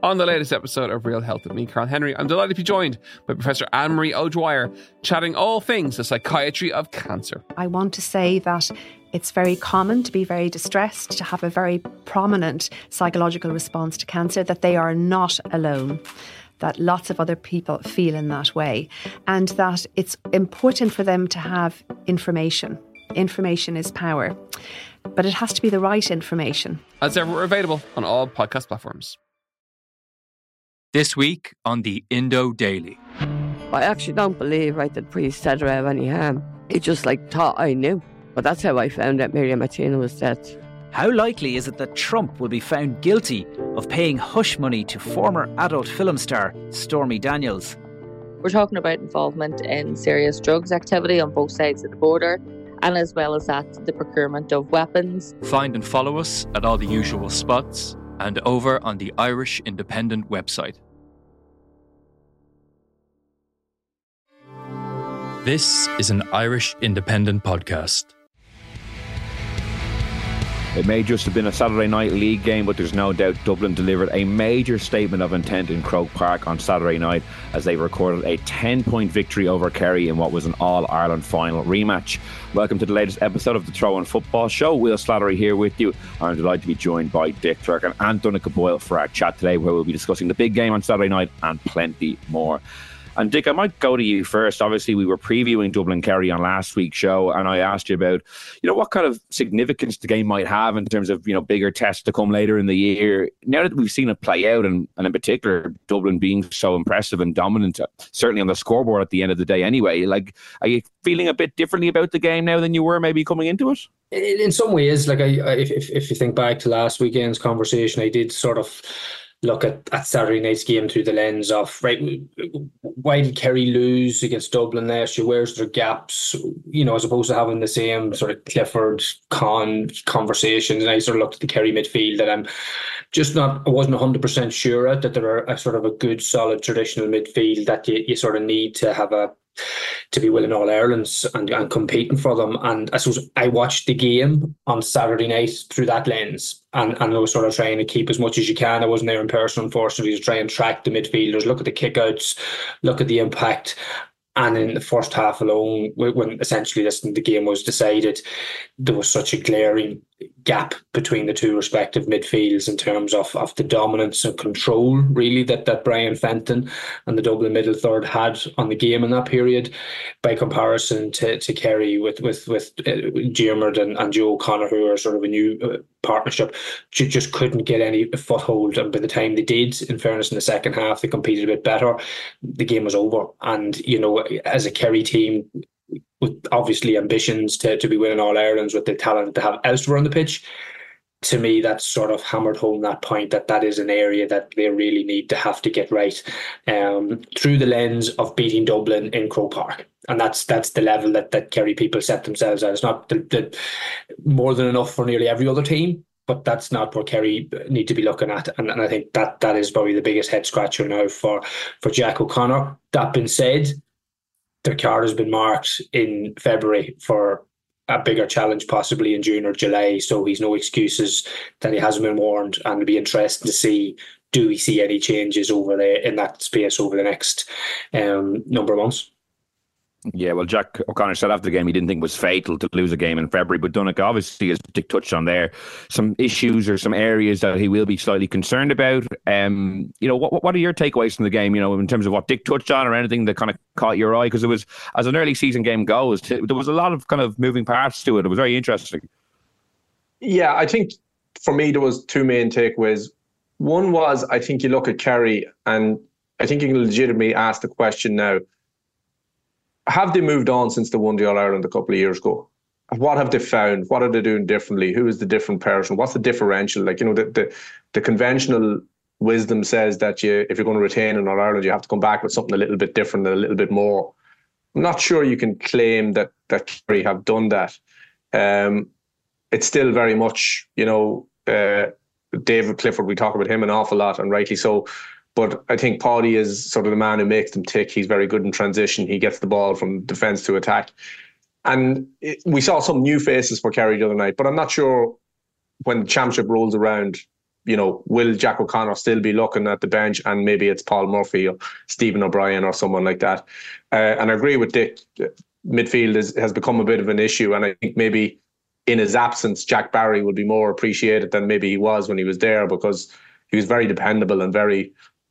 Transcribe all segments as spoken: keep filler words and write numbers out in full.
On the latest episode of Real Health with me, Carl Henry, I'm delighted to be joined by Professor Anne-Marie O'Dwyer, chatting all things the psychiatry of cancer. I want to say that it's very common to be very distressed, to have a very prominent psychological response to cancer, that they are not alone, that lots of other people feel in that way, and that it's important for them to have information. Information is power, but it has to be the right information. As ever, we're available on all podcast platforms. This week on the Indo Daily. I actually don't believe, right, that priest said her have any harm. He just, like, thought I knew. But that's how I found out Miriam Martina was dead. How likely is it that Trump will be found guilty of paying hush money to former adult film star Stormy Daniels? We're talking about involvement in serious drugs activity on both sides of the border, and as well as that, the procurement of weapons. Find and follow us at all the usual spots and over on the Irish Independent website. This is an Irish Independent podcast. It may just have been a Saturday night league game, but there's no doubt Dublin delivered a major statement of intent in Croke Park on Saturday night as they recorded a ten-point victory over Kerry in what was an All-Ireland final rematch. Welcome to the latest episode of the Throw In Football Show. Will Slattery here with you. I'm delighted to be joined by Dick Turkin and Donncha Boyle for our chat today, where we'll be discussing the big game on Saturday night and plenty more. And Dick, I might go to you first. Obviously, we were previewing Dublin Kerry on last week's show, and I asked you about, you know, what kind of significance the game might have in terms of, you know, bigger tests to come later in the year. Now that we've seen it play out, and, and in particular, Dublin being so impressive and dominant, certainly on the scoreboard at the end of the day anyway, like, are you feeling a bit differently about the game now than you were maybe coming into it? In, in some ways, like, I, I if, if if you think back to last weekend's conversation, I did sort of look at, at Saturday night's game through the lens of, right, why did Kerry lose against Dublin last year? Where's their gaps? You know, as opposed to having the same sort of Clifford Con conversations. And I sort of looked at the Kerry midfield that I'm just not, I wasn't one hundred percent sure at, that they're a sort of a good, solid, traditional midfield that you, you sort of need to have a, to be winning All Irelands and, and competing for them. And I suppose I watched the game on Saturday night through that lens, and, and I was sort of trying to keep as much as you can. I wasn't there in person, unfortunately, to try and track the midfielders, look at the kickouts, look at the impact. And in the first half alone, when essentially this, the game was decided, there was such a glaring gap between the two respective midfields in terms of, of the dominance and control, really, that, that Brian Fenton and the Dublin middle third had on the game in that period, by comparison to, to Kerry with with with uh, Diarmuid and, and Joe O'Connor, who are sort of a new uh, partnership, just couldn't get any foothold. And by the time they did, in fairness, in the second half, they competed a bit better. The game was over. And, you know, as a Kerry team, with obviously ambitions to, to be winning All Irelands with the talent that they have elsewhere on the pitch, to me, that's sort of hammered home that point that that is an area that they really need to have to get right, um, through the lens of beating Dublin in Croke Park. And that's that's the level that, that Kerry people set themselves at. It's not the, the, more than enough for nearly every other team, but that's not where Kerry need to be looking at. And, and I think that that is probably the biggest head scratcher now for, for Jack O'Connor. That being said, their card has been marked in February for a bigger challenge, possibly in June or July. So he's no excuses that he hasn't been warned, and it'll be interesting to see, do we see any changes over there in that space over the next um, number of months. Yeah, well, Jack O'Connor said after the game he didn't think it was fatal to lose a game in February, but Donncha, obviously, as Dick touched on there, some issues or some areas that he will be slightly concerned about. Um, you know, what what are your takeaways from the game, you know, in terms of what Dick touched on, or anything that kind of caught your eye? Because it was, as an early season game goes, there was a lot of kind of moving parts to it. It was very interesting. Yeah, I think for me there was two main takeaways. One was, I think you look at Kerry, and I think you can legitimately ask the question now, have they moved on since they won the All-Ireland a couple of years ago? What have they found? What are they doing differently? Who is the different person? What's the differential? Like, you know, the the, the conventional wisdom says that you, if you're going to retain in All-Ireland, you have to come back with something a little bit different and a little bit more. I'm not sure you can claim that that Kerry have done that. Um, it's still very much, you know, uh, David Clifford, we talk about him an awful lot, and rightly so. But I think Paudie is sort of the man who makes them tick. He's very good in transition. He gets the ball from defence to attack. And it, we saw some new faces for Kerry the other night, but I'm not sure when the championship rolls around you know, will Jack O'Connor still be looking at the bench, and maybe it's Paul Murphy or Stephen O'Brien or someone like that. Uh, and I agree with Dick. Midfield is, has become a bit of an issue, and I think maybe in his absence, Jack Barry would be more appreciated than maybe he was when he was there, because he was very dependable and very,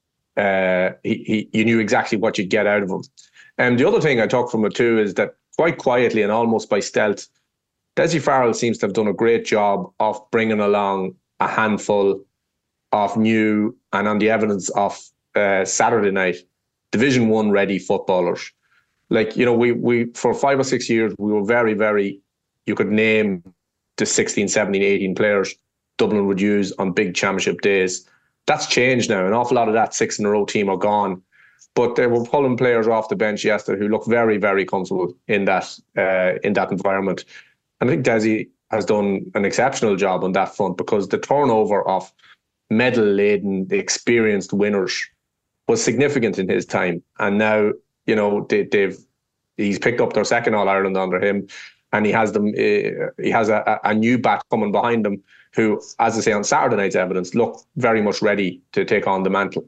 uh, he, he you knew exactly what you'd get out of him. And the other thing I took from it too is that quite quietly and almost by stealth, Dessie Farrell seems to have done a great job of bringing along a handful of new, and on the evidence of uh, Saturday night, Division One ready footballers. Like, you know, we we for five or six years, we were very, very, you could name the sixteen, seventeen, eighteen players Dublin would use on big championship days. That's changed now. An awful lot of that six in a row team are gone. But they were pulling players off the bench yesterday who look very, very comfortable in that uh, in that environment. And I think Dessie has done an exceptional job on that front, because the turnover of medal-laden, experienced winners was significant in his time. And now, you know, they, they've he's picked up their second All-Ireland under him, and he has them. Uh, he has a, a new bat coming behind them, who, as I say, on Saturday night's evidence, look very much ready to take on the mantle.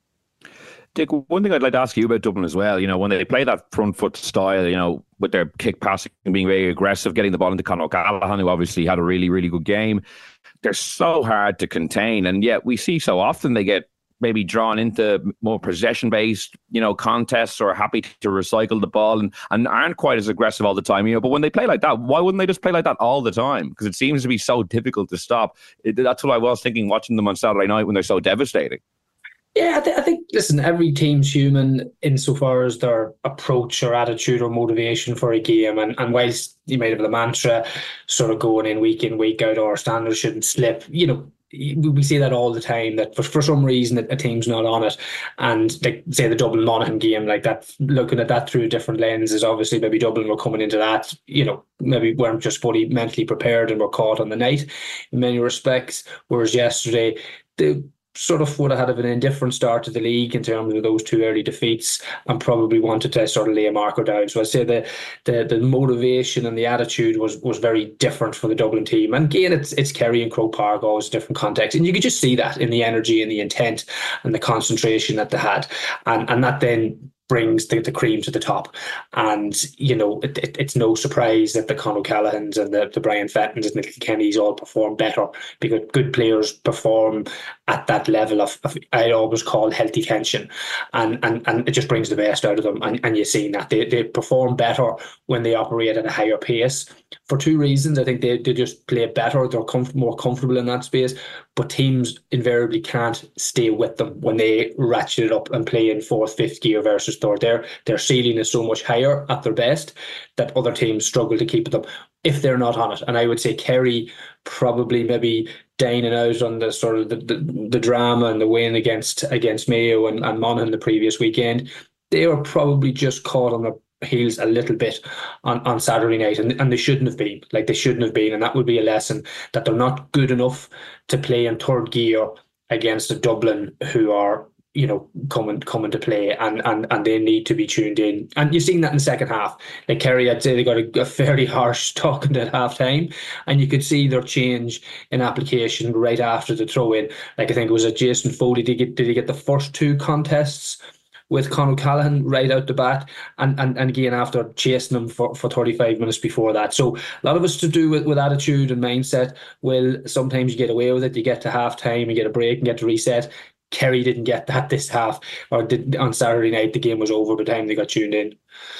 Dick, one thing I'd like to ask you about Dublin as well, you know, when they play that front foot style, you know, with their kick passing and being very aggressive, getting the ball into Conor O'Callaghan, who obviously had a really, really good game, they're so hard to contain. And yet we see so often they get maybe drawn into more possession-based, you know, contests, or happy to recycle the ball and, and aren't quite as aggressive all the time, you know. But when they play like that, why wouldn't they just play like that all the time? Because it seems to be so difficult to stop. It, that's what I was thinking watching them on Saturday night when they're so devastating. Yeah, I, th- I think, listen, every team's human insofar as their approach or attitude or motivation for a game. And, and whilst you might have the mantra sort of going in week in, week out, our standards shouldn't slip, you know, we see that all the time, that for, for some reason a, a team's not on it. And like, say the Dublin Monaghan game, like that, looking at that through a different lens, is obviously maybe Dublin were coming into that, you know, maybe weren't just fully mentally prepared and were caught on the night in many respects. Whereas yesterday, the sort of would have had an indifferent start to the league in terms of those two early defeats, and probably wanted to sort of lay a marker down. So I'd say the the the motivation and the attitude was was very different for the Dublin team. And again, it's it's Kerry and Croke Park, always a different context, and you could just see that in the energy and the intent and the concentration that they had, and and that then brings the, the cream to the top. And, you know, it, it, it's no surprise that the Conor O'Callaghans and the, the Brian Fettons and the Kennys all perform better, because good players perform at that level of, of I always call healthy tension, and, and and it just brings the best out of them. And, and you're seeing that they, they perform better when they operate at a higher pace for two reasons. I think they, they just play better, they're comf- more comfortable in that space, but teams invariably can't stay with them when they ratchet it up and play in fourth, fifth gear versus third. Their, their ceiling is so much higher at their best that other teams struggle to keep them if they're not on it. And I would say Kerry probably maybe dining out on the sort of the, the, the drama and the win against against Mayo and, and Monaghan the previous weekend. They were probably just caught on the heels a little bit on, on Saturday night, and, and they shouldn't have been. Like, they shouldn't have been, and that would be a lesson that they're not good enough to play in third gear against a Dublin who are, you know, coming coming to play, and, and and they need to be tuned in. And you've seen that in the second half. Like Kerry, I'd say they got a, a fairly harsh talking at half time, and you could see their change in application right after the throw in. Like, I think it was a Jason Foley. Did he get, did he get the first two contests with Conor O'Callaghan right out the bat, and, and, and again after chasing him for, for thirty-five minutes before that. So a lot of it's to do with, with attitude and mindset. Well, sometimes you get away with it, you get to half time, you get a break and get to reset. Kerry didn't get that this half, or did, on Saturday night the game was over by the time they got tuned in.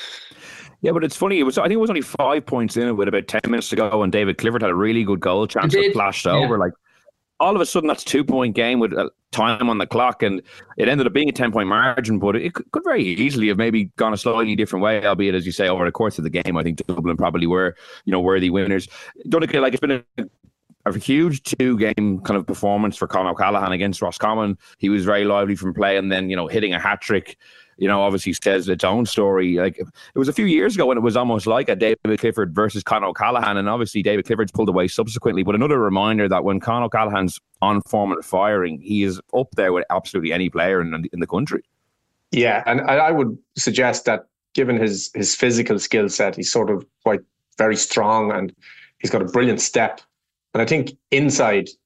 Yeah, but it's funny. It was I think it was only five points in it with about ten minutes to go, and David Clifford had a really good goal chance that flashed yeah. over. Like, all of a sudden, that's a two-point game with time on the clock, and it ended up being a ten-point margin, but it could very easily have maybe gone a slightly different way, albeit, as you say, over the course of the game. I think Dublin probably were, you know, worthy winners. Don't look like it's been a, a huge two-game kind of performance for Conor O'Callaghan against Roscommon. He was very lively from play, and then, you know, hitting a hat-trick, you know, obviously says its own story. Like, it was a few years ago when it was almost like a David Clifford versus Conor O'Callaghan, and obviously David Clifford's pulled away subsequently. But another reminder that when Conor O'Callaghan's on form and firing, he is up there with absolutely any player in, in the country. Yeah, and I would suggest that given his his physical skill set, he's sort of quite very strong, and he's got a brilliant step. And I think inside,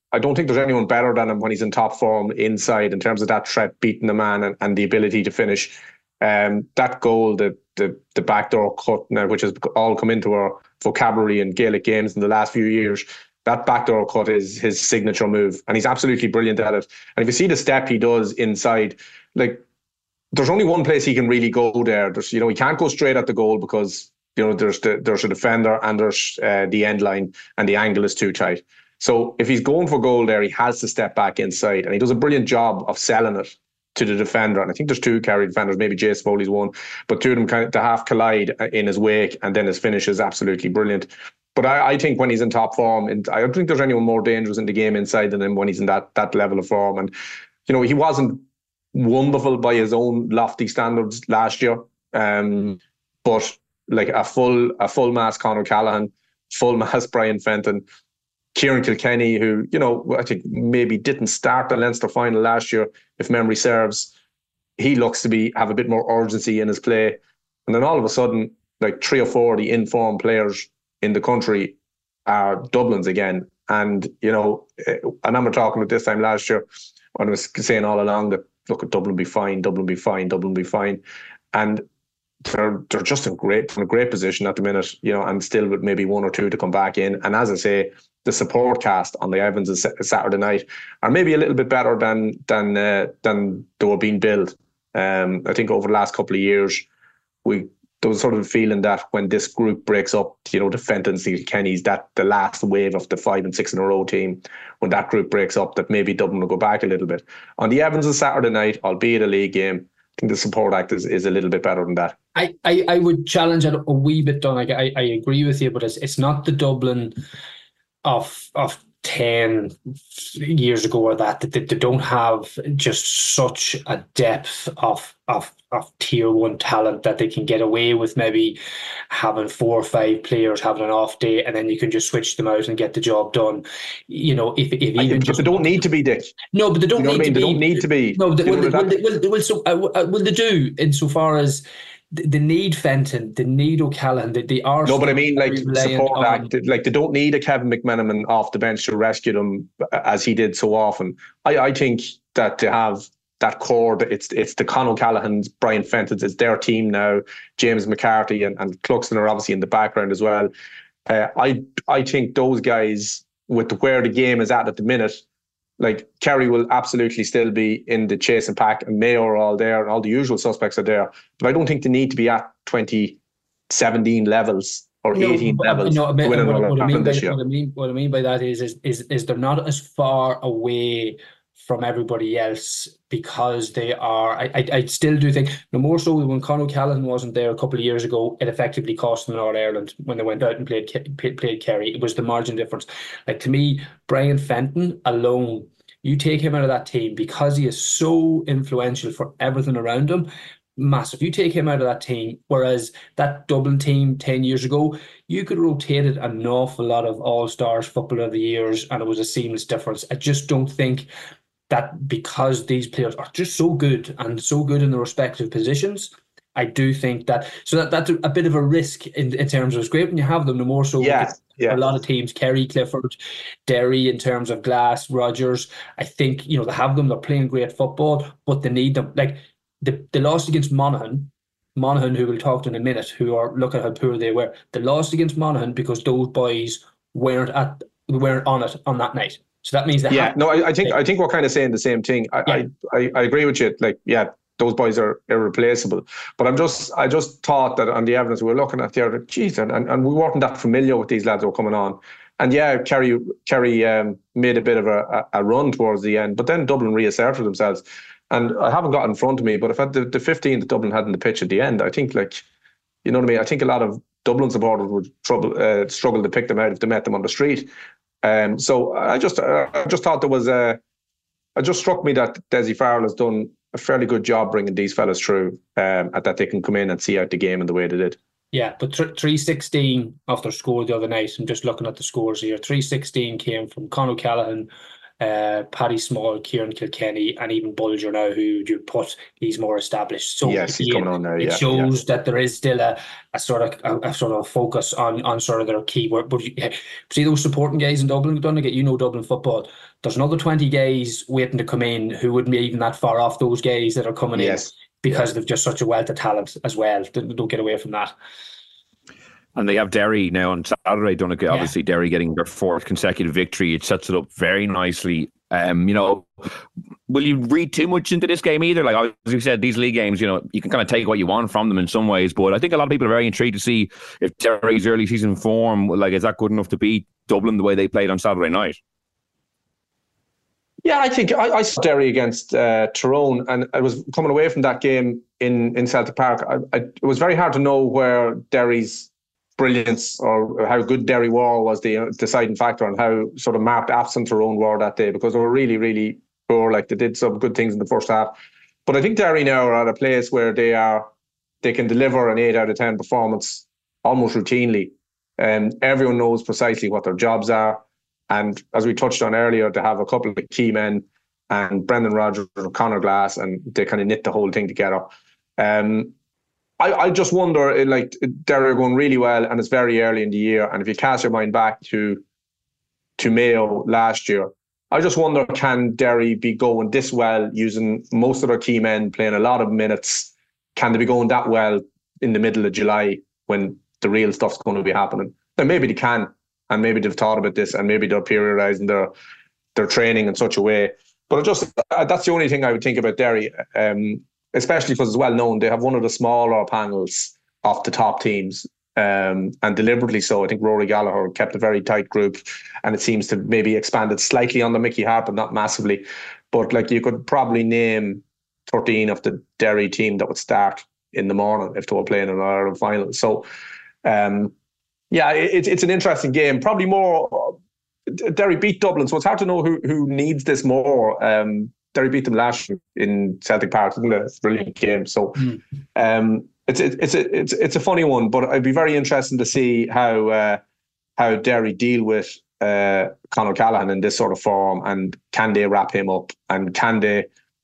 I don't think there's anyone better than him when he's in top form inside in terms of that threat, beating the man, and, and the ability to finish. Um, that goal, the the the backdoor cut now, which has all come into our vocabulary in Gaelic games in the last few years. That backdoor cut is his signature move, and he's absolutely brilliant at it. And if you see the step he does inside, like there's only one place he can really go there. There's, you know, he can't go straight at the goal because, you know, there's the, there's a defender and there's uh, the end line, and the angle is too tight. So if he's going for goal there, he has to step back inside, and he does a brilliant job of selling it to the defender. And I think there's two Kerry defenders, maybe Jace Foley's one, but two of them kind of to half collide in his wake, and then his finish is absolutely brilliant. But I, I think when he's in top form, and I don't think there's anyone more dangerous in the game inside than him when he's in that that level of form. And, you know, he wasn't wonderful by his own lofty standards last year, um, but like a full a full mass Conor Callaghan, full mass Brian Fenton, Kieran Kilkenny, who, you know, I think maybe didn't start the Leinster final last year, if memory serves. He looks to be have a bit more urgency in his play. And then all of a sudden, like three or four of the informed players in the country are Dublin's again. And, you know, I remember talking at this time last year when I was saying all along that, look, Dublin will be fine, Dublin will be fine, Dublin will be fine. And they're they're just in great in a great position at the minute, you know, and still with maybe one or two to come back in. And as I say, the support cast on the Evans Saturday night are maybe a little bit better than than uh, than they were being billed. Um, I think over the last couple of years, we there was sort of a feeling that when this group breaks up, you know, the Fentons, the Kennys, that the last wave of the five and six in a row team, when that group breaks up, that maybe Dublin will go back a little bit. On the Evans Saturday night, albeit a league game, I think the support act is, is a little bit better than that. I, I, I would challenge it a wee bit, Don. I, I, I agree with you, but it's it's not the Dublin of of ten years ago or that that they, they don't have just such a depth of of of tier one talent that they can get away with maybe having four or five players having an off day, and then you can just switch them out and get the job done. You know, if if even I, just, they don't need to be, Dick. No, but they don't you know need what I mean? to They be. don't need to be. No, they, will, they, will, that? they, will, they will. So, uh, will they do insofar as they need Fenton, they need O'Callaghan, they, they are. No, but I mean, like support on, act, like they don't need a Kevin McMenamin off the bench to rescue them as he did so often. I, I think that to have that core, it's it's the Conor Callaghans, Brian Fentons, it's their team now. James McCarthy and, and Cluxton are obviously in the background as well. Uh, I I think those guys, with where the game is at at the minute, like Kerry will absolutely still be in the chase and pack, and Mayo are all there, and all the usual suspects are there. But I don't think they need to be at twenty seventeen levels or no, eighteen but, levels no, to win what, another what, I mean by, this year. what I mean what I mean by that is is is is they're not as far away from everybody else because they are. I, I I still do think, no more so when Conor Callaghan wasn't there a couple of years ago, it effectively cost them in All Ireland when they went out and played played Kerry. It was the margin difference. Like, to me, Brian Fenton alone, you take him out of that team because he is so influential for everything around him. Massive. You take him out of that team, whereas that Dublin team ten years ago, you could rotate it an awful lot of all-stars, footballer of the years, and it was a seamless difference. I just don't think that because these players are just so good and so good in their respective positions, I do think that, so that that's a bit of a risk in, in terms of, it's great when you have them, the more so yeah, yeah. a lot of teams, Kerry, Clifford, Derry, in terms of Glass, Rogers, I think, you know, they have them, they're playing great football, but they need them. Like, the, the loss against Monaghan, Monaghan, who we'll talk to in a minute, who are, look at how poor they were. They lost against Monaghan because those boys weren't at weren't on it on that night. So that means they yeah, have no, I, I think I think we're kind of saying the same thing. I, yeah. I, I I agree with you. Like, yeah, those boys are irreplaceable. But I'm just I just thought that on the evidence we were looking at there, geez, and, and we weren't that familiar with these lads who were coming on. And yeah, Kerry Kerry um, made a bit of a, a run towards the end, but then Dublin reasserted themselves. And I haven't got in front of me, but if I had the, the fifteen that Dublin had in the pitch at the end, I think, like, you know what I mean? I think a lot of Dublin supporters would trouble uh, struggle to pick them out if they met them on the street. Um, so I just uh, I just thought there was a. It just struck me that Dessie Farrell has done a fairly good job bringing these fellas through, um, at that they can come in and see out the game in the way they did. Yeah, but three sixteen off their score the other night. I'm just looking at the scores here. three sixteen came from Conor Callaghan, uh, Paddy Small, Kieran Kilkenny, and even Bulger now, who you put, he's more established. So yes, he's he, coming on now. It yeah, shows yeah. that there is still a, a sort of a, a sort of focus on on sort of their key work. But you, see those supporting guys in Dublin, Donegal, you know Dublin football. There's another twenty guys waiting to come in who wouldn't be even that far off those guys that are coming yes. in, because yeah. they've just such a wealth of talent as well. Don't get away from that. And they have Derry now on Saturday, Donegal. Yeah. Obviously, Derry getting their fourth consecutive victory. It sets it up very nicely. Um, you know, will you read too much into this game either? Like, as you said, these league games, you know, you can kind of take what you want from them in some ways. But I think a lot of people are very intrigued to see if Derry's early season form, like, is that good enough to beat Dublin the way they played on Saturday night? Yeah, I think I, I saw Derry against uh, Tyrone, and I was coming away from that game in, in Celtic Park. I, I, it was very hard to know where Derry's brilliance or how good Derry were was the deciding factor on how sort of marked absent Tyrone were that day, because they were really, really poor. Like, they did some good things in the first half. But I think Derry now are at a place where they are they can deliver an eight out of ten performance almost routinely. And everyone knows precisely what their jobs are. And as we touched on earlier, to have a couple of key men and Brendan Rodgers and Conor Glass, and they kind of knit the whole thing together. Um, I, I just wonder, like, Derry are going really well, and it's very early in the year. And if you cast your mind back to to Mayo last year, I just wonder, can Derry be going this well using most of their key men playing a lot of minutes? Can they be going that well in the middle of July when the real stuff's going to be happening? Then maybe they can. And maybe they've thought about this, and maybe they're periodising their their training in such a way. But it just uh, that's the only thing I would think about Derry, um, especially because it's well known they have one of the smaller panels of the top teams, um, and deliberately so. I think Rory Gallagher kept a very tight group, and it seems to maybe expanded slightly on the Mickey Hart, but not massively. But like, you could probably name thirteen of the Derry team that would start in the morning if they were playing in an Ireland final. So. Um, Yeah, it's it's an interesting game. Probably more. Derry beat Dublin, so it's hard to know who who needs this more. Um, Derry beat them last year in Celtic Park, isn't it? It's a brilliant game. So, mm. um, it's it's it's a it's it's a funny one, but it'd be very interesting to see how uh, how Derry deal with uh, Conor Callaghan in this sort of form, and can they wrap him up, and can they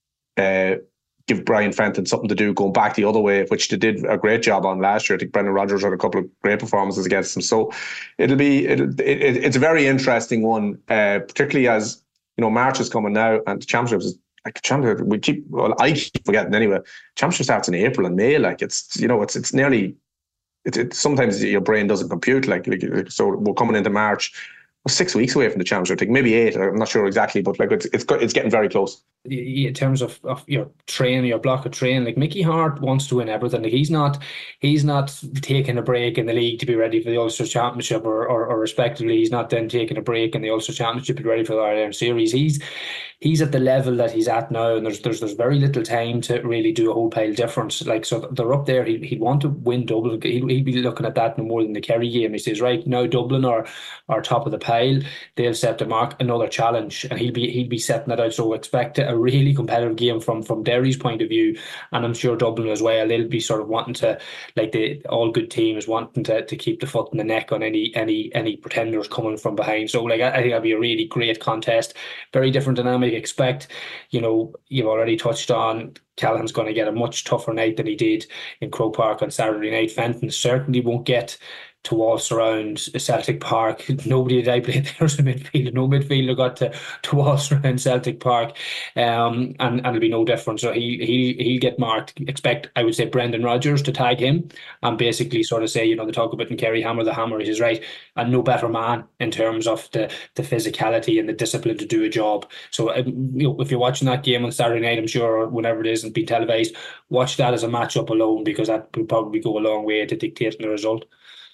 uh, give Brian Fenton something to do going back the other way, which they did a great job on last year. I think Brendan Rodgers had a couple of great performances against them. So it'll be it, it, it's a very interesting one, uh, particularly as, you know, March is coming now, and the championships is like championship. We keep well, I keep forgetting anyway. Championship starts in April and May. Like, it's, you know, it's it's nearly. It, it sometimes your brain doesn't compute. Like, like so we're coming into March. We're six weeks away from the championship. I think maybe eight. I'm not sure exactly, but like it's it's it's getting very close. In terms of, of your train, your block of train, like Mickey Hart wants to win everything. Like, he's not he's not taking a break in the league to be ready for the Ulster Championship, or, or or respectively, he's not then taking a break in the Ulster Championship to be ready for the Ireland Series. He's he's at the level that he's at now, and there's there's there's very little time to really do a whole pile difference. Like, so they're up there. He he'd want to win Dublin. He'd, he'd be looking at that no more than the Kerry game. He says, right now Dublin are are top of the pile. They'll set the mark, another challenge, and he'll be he'll be setting that out. So expect a really competitive game from from Derry's point of view, and I'm sure Dublin as well. They'll be sort of wanting to, like the all good teams, wanting to, to keep the foot in the neck on any any any pretenders coming from behind. So like, I, I think that'll be a really great contest, very different dynamic. Expect, you know, you've already touched on Callaghan's going to get a much tougher night than he did in Croke Park on Saturday night. Fenton certainly won't get to waltz around Celtic Park. Nobody that I played there was a midfielder. No midfielder got to, to waltz around Celtic Park, um, and, and it'll be no different. So he he he'll get marked. Expect, I would say, Brendan Rodgers to tag him and basically sort of say, you know, they talk about in Kerry, hammer the hammer. He says, right, and no better man in terms of the the physicality and the discipline to do a job. So um, you know, if you're watching that game on Saturday night, I'm sure, or whenever it is and being televised, watch that as a matchup alone, because that will probably go a long way to dictating the result.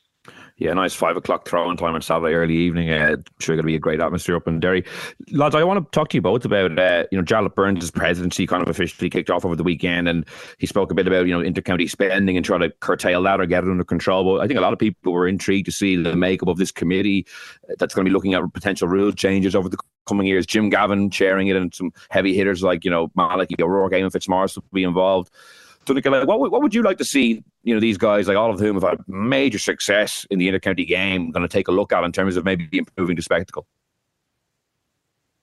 Yeah, nice five o'clock throwing time on Saturday early evening. Uh, I'm sure going to be a great atmosphere up in Derry. Lads, I want to talk to you both about, uh, you know, Jarlath Burns' presidency kind of officially kicked off over the weekend, and he spoke a bit about, you know, inter-county spending and trying to curtail that or get it under control. But I think a lot of people were intrigued to see the makeup of this committee that's going to be looking at potential rule changes over the coming years. Jim Gavin chairing it, and some heavy hitters like, you know, Malachy O'Rourke, Eamon Fitzmaurice will be involved. So, Nicola, what what would you like to see, you know, these guys, like all of whom have had major success in the inter-county game, going to take a look at in terms of maybe improving the spectacle?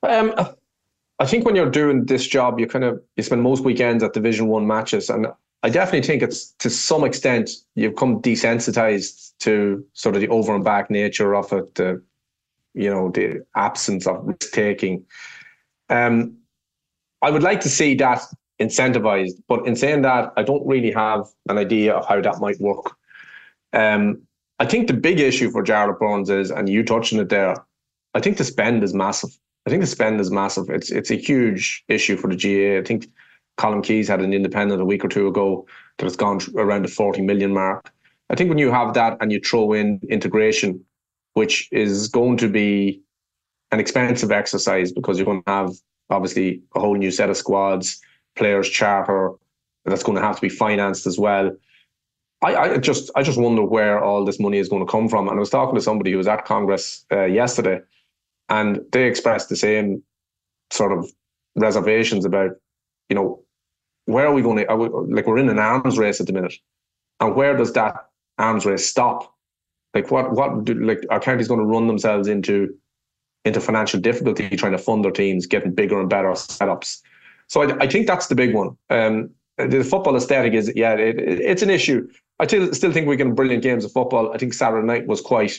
Um, I think when you're doing this job, you kind of you spend most weekends at Division One matches, and I definitely think it's to some extent you've come desensitized to sort of the over and back nature of it, the you know the absence of risk taking. Um, I would like to see that incentivized, but in saying that, I don't really have an idea of how that might work. Um, I think the big issue for Jarlath Burns is, and you touched on it there, I think the spend is massive. I think the spend is massive. It's it's a huge issue for the G A. I think Colin Keys had an independent a week or two ago that has gone around the forty million mark. I think when you have that and you throw in integration, which is going to be an expensive exercise because you're going to have obviously a whole new set of squads, players charter, that's going to have to be financed as well. I, I just I just wonder where all this money is going to come from. And I was talking to somebody who was at Congress uh, yesterday, and they expressed the same sort of reservations about, you know, where are we going to, are we, like we're in an arms race at the minute. And where does that arms race stop? Like what, what do, like our counties going to run themselves into, into financial difficulty trying to fund their teams, getting bigger and better setups. So I, I think that's the big one. Um, the football aesthetic is, yeah, it, it, it's an issue. I still, still think we can have brilliant games of football. I think Saturday night was quite,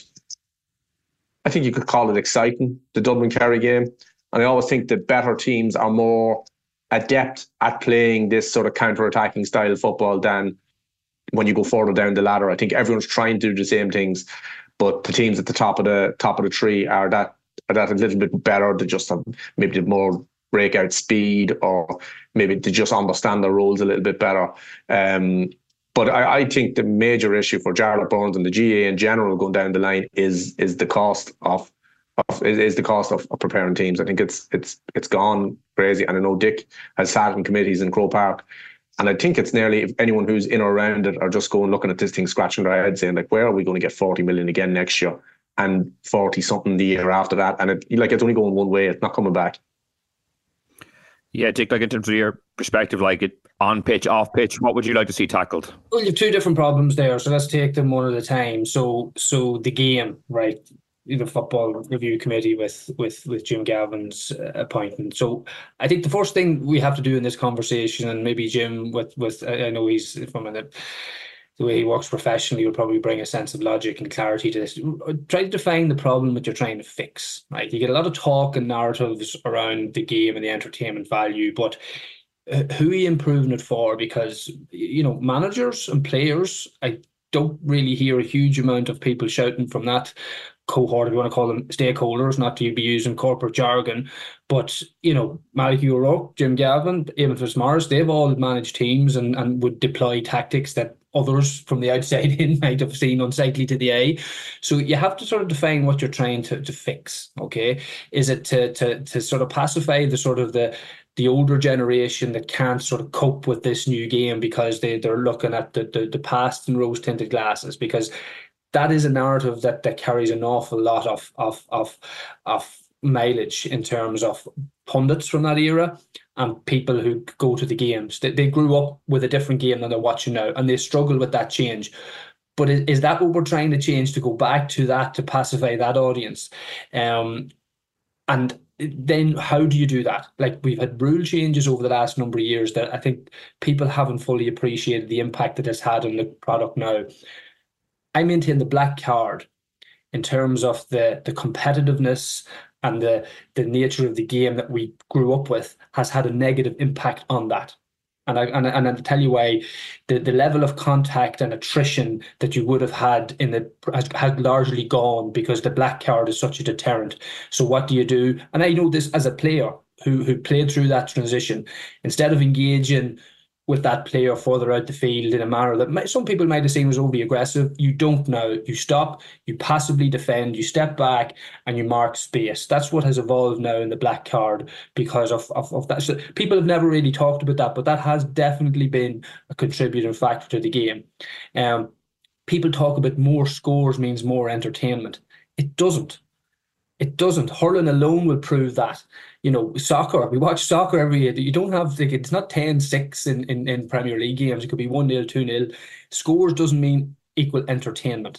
I think you could call it exciting, the Dublin-Kerry game. And I always think the better teams are more adept at playing this sort of counter-attacking style of football than when you go further down the ladder. I think everyone's trying to do the same things, but the teams at the top of the top of the tree are that are that a little bit better. They just have maybe more breakout speed, or maybe they just understand their roles a little bit better. Um, But I, I think the major issue for Jarlath Burns and the G A in general going down the line is is the cost of, of is the cost of, of preparing teams. I think it's it's it's gone crazy. And I know Dick has sat in committees in Croke Park, and I think it's nearly, if anyone who's in or around it are just going looking at this thing, scratching their head, saying like, where are we going to get forty million again next year and forty something the year after that? And it, like it's only going one way; it's not coming back. Yeah, Dick, like in terms of your perspective, like it on pitch, off pitch, what would you like to see tackled? Well, you have two different problems there, so let's take them one at a time. So, so the game, right? The football review committee with with with Jim Gavin's uh, appointment. So, I think the first thing we have to do in this conversation, and maybe Jim, with with I know he's from a, the way he works professionally, will probably bring a sense of logic and clarity to this. Try to define the problem that you're trying to fix. Right? You get a lot of talk and narratives around the game and the entertainment value, but who are you improving it for? Because, you know, managers and players, I don't really hear a huge amount of people shouting from that cohort, if you want to call them stakeholders, not to be using corporate jargon. But, you know, Malachy O'Rourke, Jim Gavin, Eamon Fitzmaurice, they've all managed teams and, and would deploy tactics that others from the outside in might have seen unsightly to the eye. So you have to sort of define what you're trying to, to fix, okay? Is it to, to, to sort of pacify the sort of the the older generation that can't sort of cope with this new game because they, they're looking at the, the, the past in rose-tinted glasses? Because that is a narrative that, that carries an awful lot of, of, of, of mileage in terms of pundits from that era and people who go to the games. They, they grew up with a different game than they're watching now, and they struggle with that change. But is, is that what we're trying to change, to go back to that, to pacify that audience? Um, and then how do you do that? Like, we've had rule changes over the last number of years that I think people haven't fully appreciated the impact that it's had on the product now. I maintain the black card, in terms of the, the competitiveness and the, the nature of the game that we grew up with, has had a negative impact on that. And I and, and I'll tell you why. The, the level of contact and attrition that you would have had in the has, has largely gone, because the black card is such a deterrent. So what do you do? And I know this as a player who who played through that transition. Instead of engaging with that player further out the field in a manner that might, some people might have seen was overly aggressive, you don't now. You stop, you passively defend, you step back, and you mark space. That's what has evolved now in the black card because of, of, of that. So people have never really talked about that, but that has definitely been a contributing factor to the game. Um, people talk about more scores means more entertainment. It doesn't. It doesn't. Hurling alone will prove that. You know, soccer, we watch soccer every year. You don't have, like, it's not ten six in, in, in Premier League games. It could be one nil, two nil. Scores doesn't mean equal entertainment.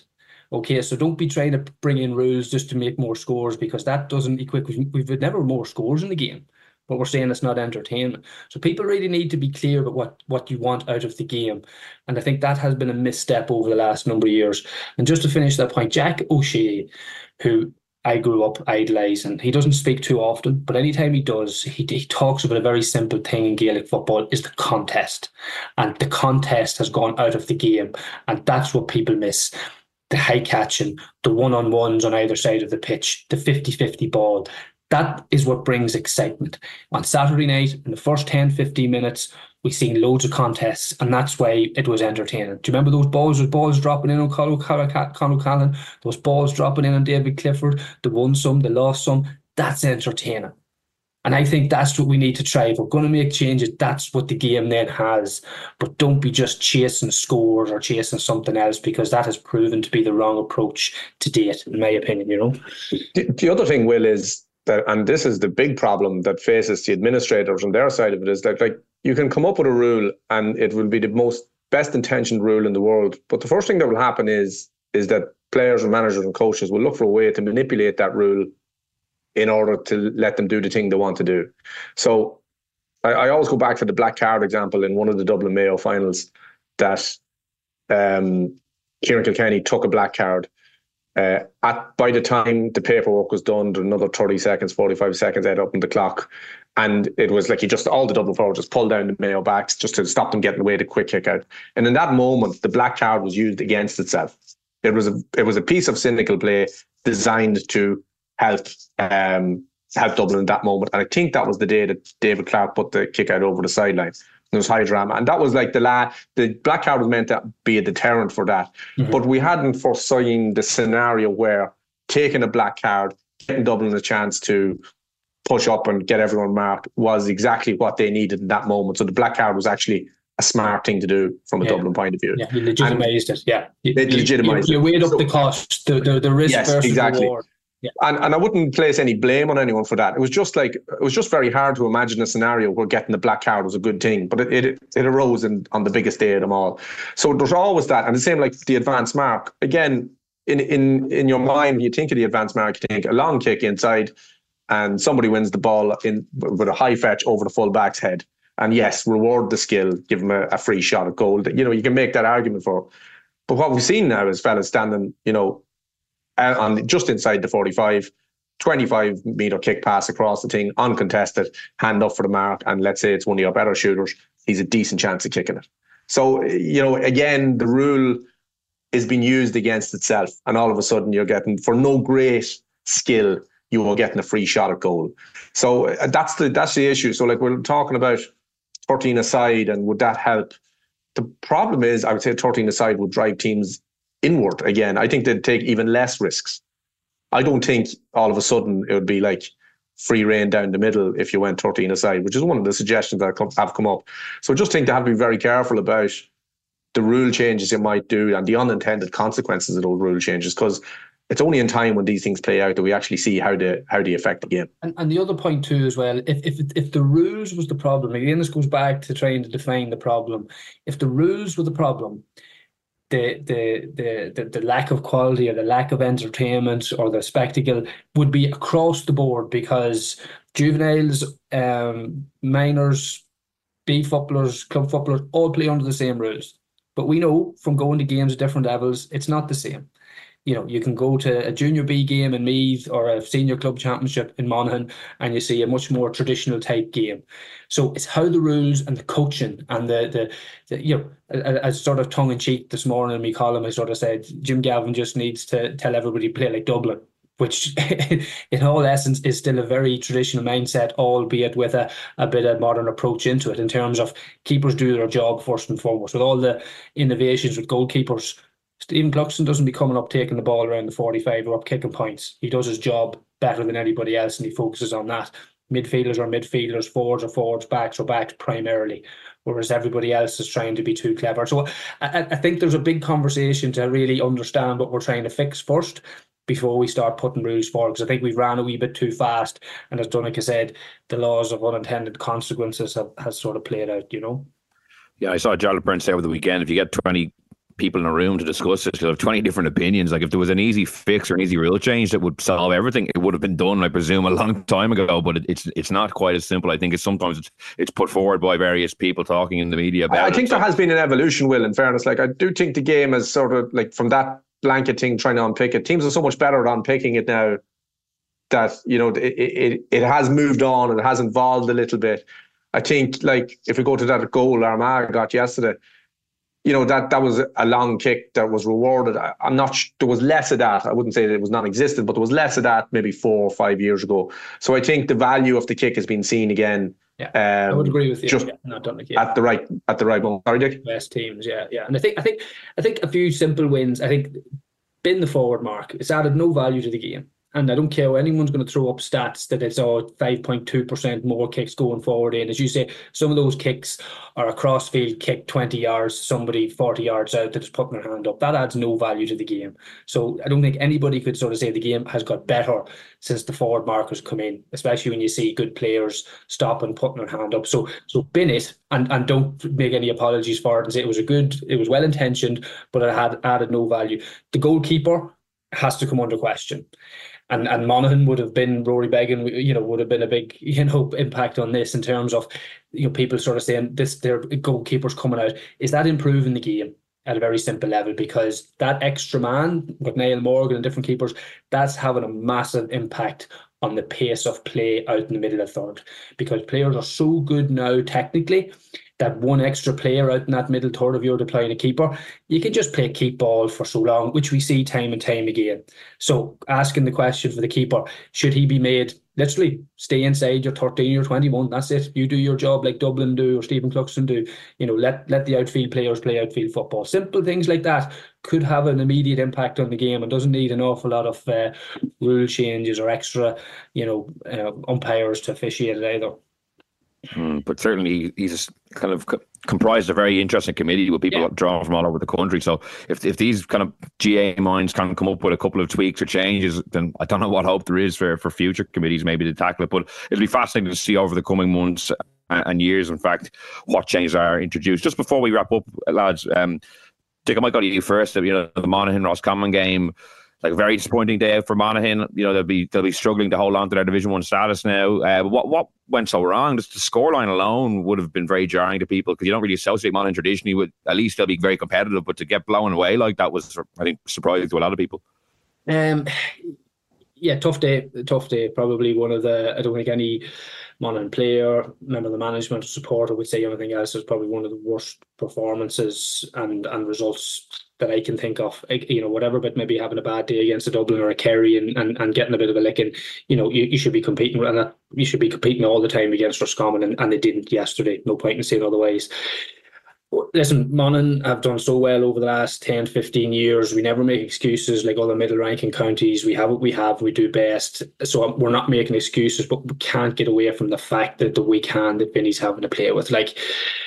Okay, so don't be trying to bring in rules just to make more scores, because that doesn't equate. We've never more scores in the game, but we're saying it's not entertainment. So people really need to be clear about what, what you want out of the game. And I think that has been a misstep over the last number of years. And just to finish that point, Jack O'Shea, who I grew up idolising, he doesn't speak too often, but anytime he does, he, he talks about a very simple thing in Gaelic football, is the contest. And the contest has gone out of the game. And that's what people miss. The high catching, the one-on-ones on either side of the pitch, the fifty-fifty ball. That is what brings excitement. On Saturday night, in the first ten, fifteen minutes, we seen loads of contests, and that's why it was entertaining. Do you remember those balls? Those balls dropping in on Conor O'Callaghan, those balls dropping in on David Clifford, they won some, they lost some. That's entertaining. And I think that's what we need to try. If we're going to make changes, that's what the game then has. But don't be just chasing scores or chasing something else, because that has proven to be the wrong approach to date, in my opinion, you know. The, the other thing, Will, is that, and this is the big problem that faces the administrators on their side of it, is that, like, you can come up with a rule and it will be the most best intentioned rule in the world. But the first thing that will happen is, is that players and managers and coaches will look for a way to manipulate that rule in order to let them do the thing they want to do. So I, I always go back to the black card example in one of the Dublin Mayo finals, that um, Kieran Kilkenny took a black card. Uh, at by the time the paperwork was done, there were another thirty seconds, forty-five seconds out up on the clock. And it was like he just, all the Dublin forwards just pulled down the Mayo backs just to stop them getting away the quick kick out. And in that moment, the black card was used against itself. It was a, it was a piece of cynical play designed to help um, help Dublin in that moment. And I think that was the day that David Clarke put the kick out over the sideline. There was high drama. And that was like the la- the black card was meant to be a deterrent for that. Mm-hmm. But we hadn't foreseen the scenario where taking a black card, getting Dublin a chance to push up and get everyone marked, was exactly what they needed in that moment. So the black card was actually a smart thing to do from a yeah. Dublin point of view. Yeah, you legitimised it. Yeah, you, it legitimised you, you, you weighed up so, the cost, the the, the risk yes, versus exactly. reward. Yeah. And and I wouldn't place any blame on anyone for that. It was just like it was just very hard to imagine a scenario where getting the black card was a good thing, but it it, it arose in, on the biggest day of them all. So there's always that, and the same like the advance mark. Again, in in in your mind, when you think of the advance mark, you think a long kick inside, and somebody wins the ball in with a high fetch over the full back's head. And yes, reward the skill, give them a, a free shot at goal. You know, you can make that argument for. But what we've seen now is fellas standing, you know, on just inside the forty-five, twenty-five metre kick pass across the thing, uncontested, hand up for the mark, and let's say it's one of your better shooters, he's a decent chance of kicking it. So, you know, again, the rule is being used against itself, and all of a sudden you're getting, for no great skill, you are getting a free shot at goal. So uh, that's the that's the issue. So like we're talking about thirteen aside, and would that help? The problem is, I would say thirteen aside would drive teams inward again. I think they'd take even less risks. I don't think all of a sudden it would be like free rein down the middle if you went thirteen aside, which is one of the suggestions that have come up. So I just think they have to be very careful about the rule changes you might do and the unintended consequences of those rule changes, because it's only in time when these things play out that we actually see how they how they affect the game. And, and the other point too as well, if if if the rules was the problem, again this goes back to trying to define the problem. If the rules were the problem, the the the the, the lack of quality or the lack of entertainment or the spectacle would be across the board, because juveniles, um, minors, B footballers, club footballers all play under the same rules. But we know from going to games at different levels, it's not the same. You know, you can go to a junior B game in Meath or a senior club championship in Monaghan and you see a much more traditional type game. So it's how the rules and the coaching and the, the, the you know, as sort of tongue in cheek this morning in my column, I sort of said, Jim Galvin just needs to tell everybody to play like Dublin, which in all essence is still a very traditional mindset, albeit with a, a bit of modern approach into it in terms of keepers do their job first and foremost. With all the innovations with goalkeepers, Stephen Cluxton doesn't be coming up taking the ball around the forty-five or up kicking points. He does his job better than anybody else and he focuses on that. Midfielders are midfielders, forwards are forwards, backs are backs primarily, whereas everybody else is trying to be too clever. So I, I think there's a big conversation to really understand what we're trying to fix first before we start putting rules forward, because I think we've ran a wee bit too fast, and as Donncha said, the laws of unintended consequences have has sort of played out, you know. Yeah, I saw Gerald Byrne say over the weekend, if you get twenty people in a room to discuss it. You'll have twenty different opinions. Like if there was an easy fix or an easy rule change that would solve everything, it would have been done, I presume, a long time ago. But it, it's it's not quite as simple. I think it's sometimes it's, it's put forward by various people talking in the media about I, I it. think So- there has been an evolution, Will, in fairness. Like I do think the game is sort of like from that blanket thing trying to unpick it. Teams are so much better at unpicking it now that, you know, it it, it has moved on and it has evolved a little bit. I think, like, if we go to that goal Armagh got yesterday, you know, that that was a long kick that was rewarded. I, I'm not sh- there was less of that. I wouldn't say that it was non-existent, but there was less of that maybe four or five years ago. So I think the value of the kick has been seen again. Yeah, um, I would agree with you. Just yeah, not done it yet. at the right at the right moment. Sorry, Dick. Best teams, yeah, yeah. And I think I think I think a few simple wins. I think bin the forward mark. It's added no value to the game. And I don't care what anyone's going to throw up stats that it's all five point two percent more kicks going forward in. As you say, some of those kicks are a crossfield kick twenty yards, somebody forty yards out that is putting their hand up. That adds no value to the game. So I don't think anybody could sort of say the game has got better since the forward markers come in, especially when you see good players stop and putting their hand up. So so bin it and, and don't make any apologies for it and say it was a good, it was well intentioned, but it had added no value. The goalkeeper has to come under question. And and Monaghan would have been, Rory Beggan, you know, would have been a big, you know, impact on this in terms of, you know, people sort of saying this, their goalkeepers coming out. Is that improving the game at a very simple level? Because that extra man with Niall Morgan and different keepers, that's having a massive impact on the pace of play out in the middle of third. Because players are so good now technically that one extra player out in that middle third of you're deploying a keeper, you can just play keep ball for so long, which we see time and time again. So asking the question for the keeper, should he be made literally stay inside your thirteen or twenty-one? That's it. You do your job like Dublin do or Stephen Cluxton do. You know, let let the outfield players play outfield football. Simple things like that could have an immediate impact on the game and doesn't need an awful lot of uh, rule changes or extra, you know, uh, umpires to officiate it either. Mm, but certainly he's kind of co- comprised a very interesting committee with people Yeah. drawn from all over the country. So if if these kind of G A minds can come up with a couple of tweaks or changes, then I don't know what hope there is for, for future committees maybe to tackle it. But it'll be fascinating to see over the coming months and, and years, in fact, what changes are introduced. Just before we wrap up, lads, um, Dick, I might go to you first. You know, the Monaghan Roscommon game, like a very disappointing day for Monaghan. You know, they'll be they'll be struggling to hold on to their Division One status now. Uh, but what what went so wrong? Just the scoreline alone would have been very jarring to people because you don't really associate Monaghan traditionally with. At least they'll be very competitive, but to get blown away like that was, I think, surprising to a lot of people. Um, yeah, tough day. Tough day. Probably one of the. I don't think any Monaghan player, member of the management, or supporter would say anything else. Is probably one of the worst performances and and results that I can think of. You know, whatever, but maybe having a bad day against a Dublin or a Kerry and, and, and getting a bit of a licking. You know, you, you should be competing, and that, you should be competing all the time against Roscommon, and, and they didn't yesterday. No point in saying otherwise. Listen, Monaghan have done so well over the last ten, fifteen years. We never make excuses like other middle ranking counties. We have what we have, we do best. So we're not making excuses, but we can't get away from the fact that the weak hand that Vinny's having to play with. Like,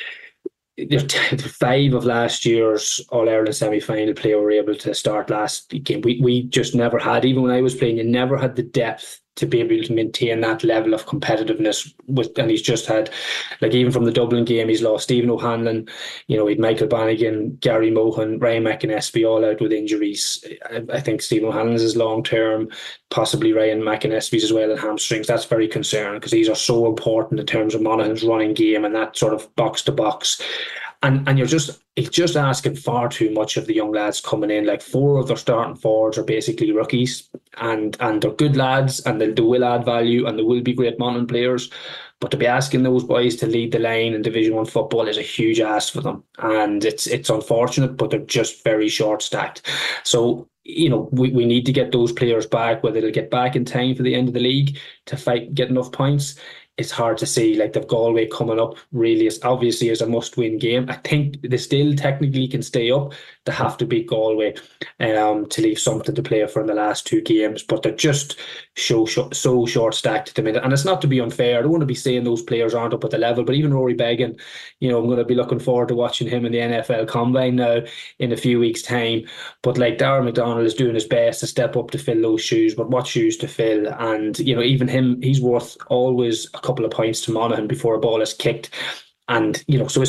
five of last year's All-Ireland semi-final player were able to start last game. We we just never had, even when I was playing, you never had the depth to be able to maintain that level of competitiveness with, and he's just had, like, even from the Dublin game, he's lost Stephen O'Hanlon, you know, he'd Michael Bannigan, Gary Mohan, Ryan McInnesby all out with injuries. I, I think Stephen O'Hanlon's is long term, possibly Ryan McInnesby's as well, and hamstrings. That's very concerning because these are so important in terms of Monaghan's running game and that sort of box to box. And and you're just it's just asking far too much of the young lads coming in. Like, four of their starting forwards are basically rookies, and and they're good lads, and they, they will add value, and they will be great Monaghan players. But to be asking those boys to lead the line in Division One football is a huge ask for them, and it's it's unfortunate, but they're just very short stacked. So, you know, we, we need to get those players back. Whether they'll get back in time for the end of the league to fight get enough points, it's hard to see. Like, they've Galway coming up, really is obviously is a must-win game. I think they still technically can stay up. They have to beat Galway um, to leave something to play for in the last two games. But they're just so, so, so short-stacked at the minute. And it's not to be unfair. I don't want to be saying those players aren't up at the level. But even Rory Beggan, you know, I'm going to be looking forward to watching him in the N F L Combine now in a few weeks' time. But, like, Darragh MacDonald is doing his best to step up to fill those shoes. But what shoes to fill? And, you know, even him, he's worth always a couple of points to Monaghan before a ball is kicked. And, you know, so it's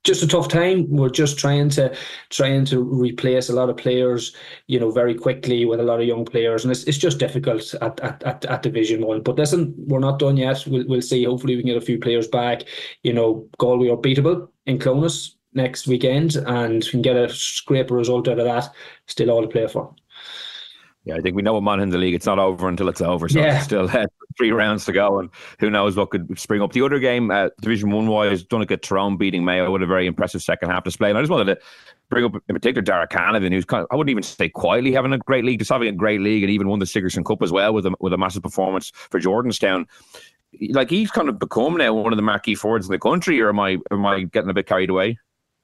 just a tough time. We're just trying to trying to replace a lot of players, you know, very quickly with a lot of young players, and it's it's just difficult at at, at, at Division One. But listen, we're not done yet. We'll we'll see. Hopefully, we can get a few players back. You know, Galway are beatable in Clonus next weekend, and we can get a scraper result out of that. Still all to play for. Yeah, I think we know what man in the league. It's not over until it's over. So yeah. It's still uh, three rounds to go, and who knows what could spring up. The other game, uh, Division One wise, Donegal Tyrone beating Mayo with a very impressive second half display. And I just wanted to bring up in particular Dara Canavan, who's kind of, I wouldn't even say quietly having a great league, just having a great league, and even won the Sigerson Cup as well with a, with a massive performance for Jordanstown. Like, he's kind of become now one of the marquee forwards in the country, or am I am I getting a bit carried away?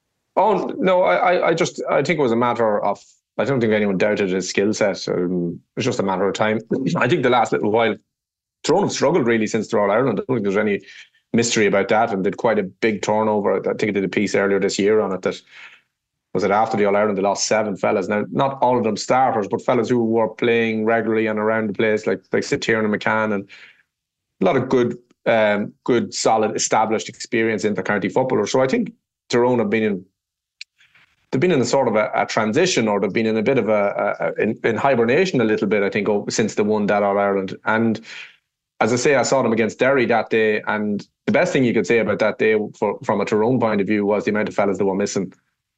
Oh no, I I just I think it was a matter of. I don't think anyone doubted his skill set. Um, it's just a matter of time. I think the last little while, Tyrone have struggled really since they're All Ireland. I don't think there's any mystery about that, and did quite a big turnover. I think I did a piece earlier this year on it. That was it after the All Ireland, they lost seven fellas. Now, not all of them starters, but fellas who were playing regularly and around the place, like like Tiernan McCann, and a lot of good, um, good, solid, established experience inter-county footballers. So I think Tyrone have been in. They've been in a sort of a, a transition, or they've been in a bit of a, a in, in hibernation a little bit, I think, oh, since they won that All Ireland. And as I say, I saw them against Derry that day, and the best thing you could say about that day, for, from a Tyrone point of view, was the amount of fellas that were missing.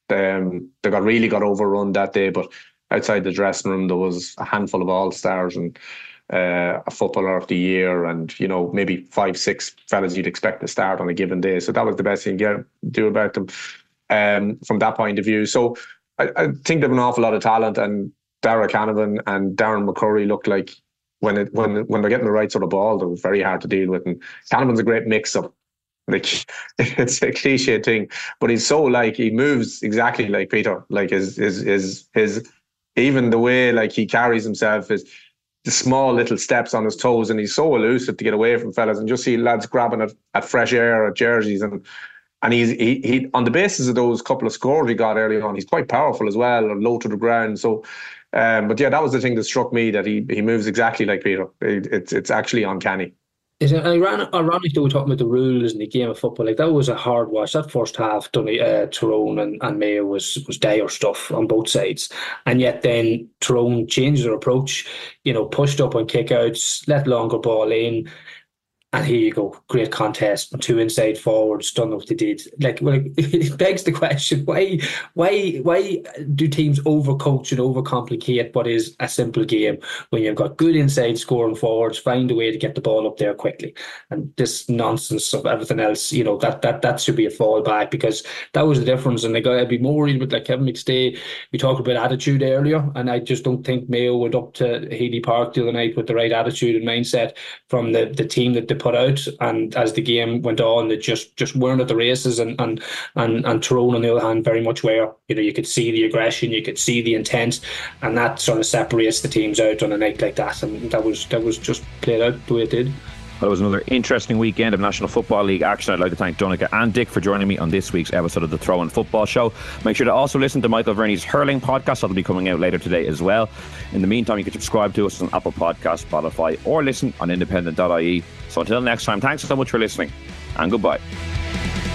Um, they got really got overrun that day, but outside the dressing room, there was a handful of All Stars and uh, a Footballer of the Year, and you know, maybe five, six fellas you'd expect to start on a given day. So that was the best thing you could do about them. Um, from that point of view. So I, I think they have an awful lot of talent, and Dara Canavan and Darren McCurry look like when it when when they're getting the right sort of ball, they're very hard to deal with. And Canavan's a great mix-up. Like, it's a cliche thing, but he's so like, he moves exactly like Peter. Like his his his his even the way like he carries himself is the small little steps on his toes, and he's so elusive to get away from fellas, and just see lads grabbing at, at fresh air at jerseys. And And he's he, he on the basis of those couple of scores he got early on, he's quite powerful as well, or low to the ground. So, um, but yeah, that was the thing that struck me, that he he moves exactly like Peter. It, it's it's actually uncanny. It's ironic, ironic that we're talking about the rules in the game of football. Like, that was a hard watch. That first half, uh, Tyrone and, and Mayo was was dire stuff on both sides, and yet then Tyrone changed their approach. You know, pushed up on kickouts, let longer ball in. And here you go, great contest, two inside forwards, done what they did. Like, well, it begs the question: why, why, why do teams overcoach and overcomplicate what is a simple game when you've got good inside scoring forwards? Find a way to get the ball up there quickly. And this nonsense of everything else, you know, that that that should be a fallback, because that was the difference. And they got to be more worried with, like Kevin McStay. We talked about attitude earlier, and I just don't think Mayo went up to Healy Park the other night with the right attitude and mindset from the the team that they put out. And as the game went on, they just just weren't at the races, and and and and Tyrone on the other hand very much were. You know, you could see the aggression, you could see the intent, and that sort of separates the teams out on a night like that. And that was that was just played out the way it did. Well, it was another interesting weekend of National Football League action. I'd like to thank Donegal and Dick for joining me on this week's episode of the Throw In Football Show. Make sure to also listen to Michael Verney's Hurling podcast. That'll be coming out later today as well. In the meantime, you can subscribe to us on Apple Podcasts, Spotify, or listen on independent dot I E. So until next time, thanks so much for listening, and goodbye.